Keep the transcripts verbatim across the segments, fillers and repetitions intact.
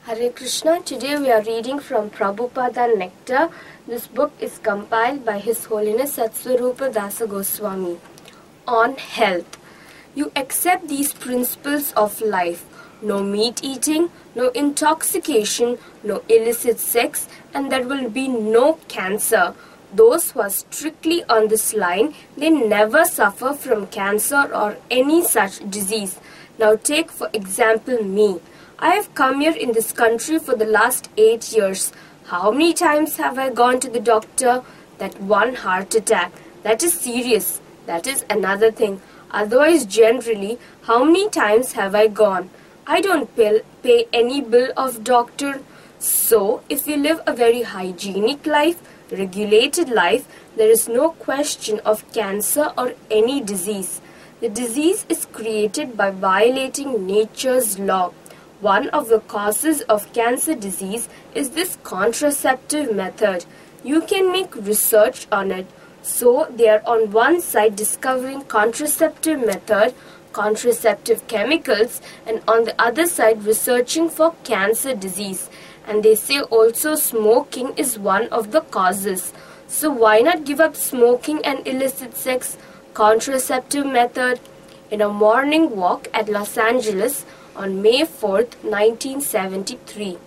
Hare Krishna. Today we are reading from Prabhupada Nectar. This book is compiled by His Holiness Satsvarupa Dasa Goswami. On health. You accept these principles of life. No meat eating, no intoxication, no illicit sex, and there will be no cancer. Those who are strictly on this line, they never suffer from cancer or any such disease. Now take for example me. I have come here in this country for the last eight years. How many times have I gone to the doctor? That one heart attack. That is serious. That is another thing. Otherwise, generally, how many times have I gone? I don't pay, pay any bill of doctor. So, if you live a very hygienic life, regulated life, there is no question of cancer or any disease. The disease is created by violating nature's law. One of the causes of cancer disease is this contraceptive method. You can make research on it. So they are on one side discovering contraceptive method, contraceptive chemicals, and on the other side researching for cancer disease. And they say also smoking is one of the causes. So why not give up smoking and illicit sex? Contraceptive method. In a morning walk at Los Angeles, on May fourth, nineteen seventy-three.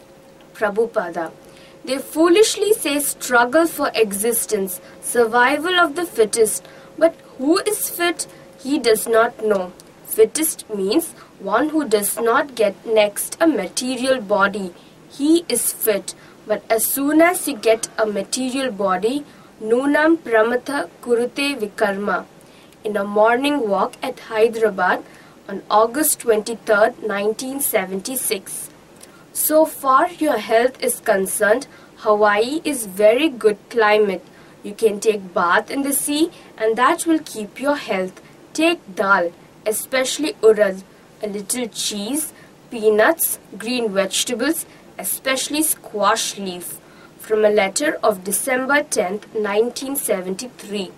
Prabhupada. They foolishly say struggle for existence, survival of the fittest. But who is fit? He does not know. Fittest means one who does not get next a material body. He is fit. But as soon as you get a material body, Nunam Pramatha Kurute Vikarma. In a morning walk at Hyderabad, on August twenty-third, nineteen seventy-six. So far your health is concerned, Hawaii is very good climate. You can take bath in the sea and that will keep your health. Take dal, especially urad, a little cheese, peanuts, green vegetables, especially squash leaf. From a letter of December tenth, nineteen seventy-three.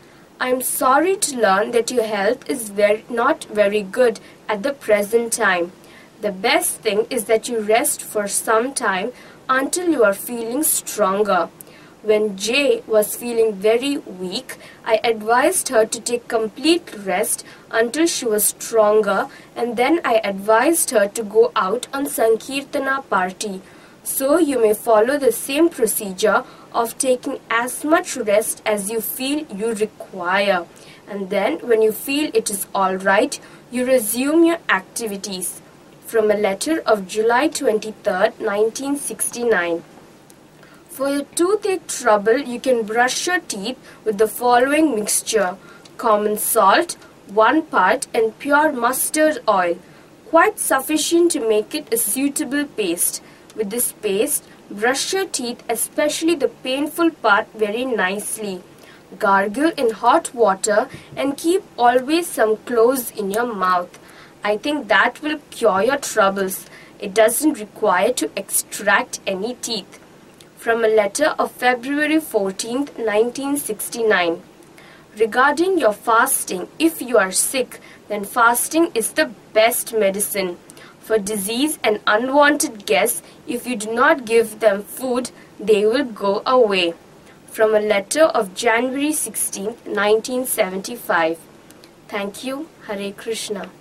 I am sorry to learn that your health is very, not very good at the present time. The best thing is that you rest for some time until you are feeling stronger. When Jay was feeling very weak, I advised her to take complete rest until she was stronger, and then I advised her to go out on Sankirtana party. So you may follow the same procedure of taking as much rest as you feel you require. And then when you feel it is all right, you resume your activities. From a letter of July twenty-third, nineteen sixty-nine. For your toothache trouble, you can brush your teeth with the following mixture. Common salt, one part, and pure mustard oil. Quite sufficient to make it a suitable paste. With this paste, brush your teeth, especially the painful part, very nicely. Gargle in hot water and keep always some cloves in your mouth. I think that will cure your troubles. It doesn't require to extract any teeth. From a letter of February fourteenth, nineteen sixty-nine. Regarding your fasting, if you are sick, then fasting is the best medicine. For disease and unwanted guests, if you do not give them food, they will go away. From a letter of January sixteenth, nineteen seventy-five. Thank you. Hare Krishna.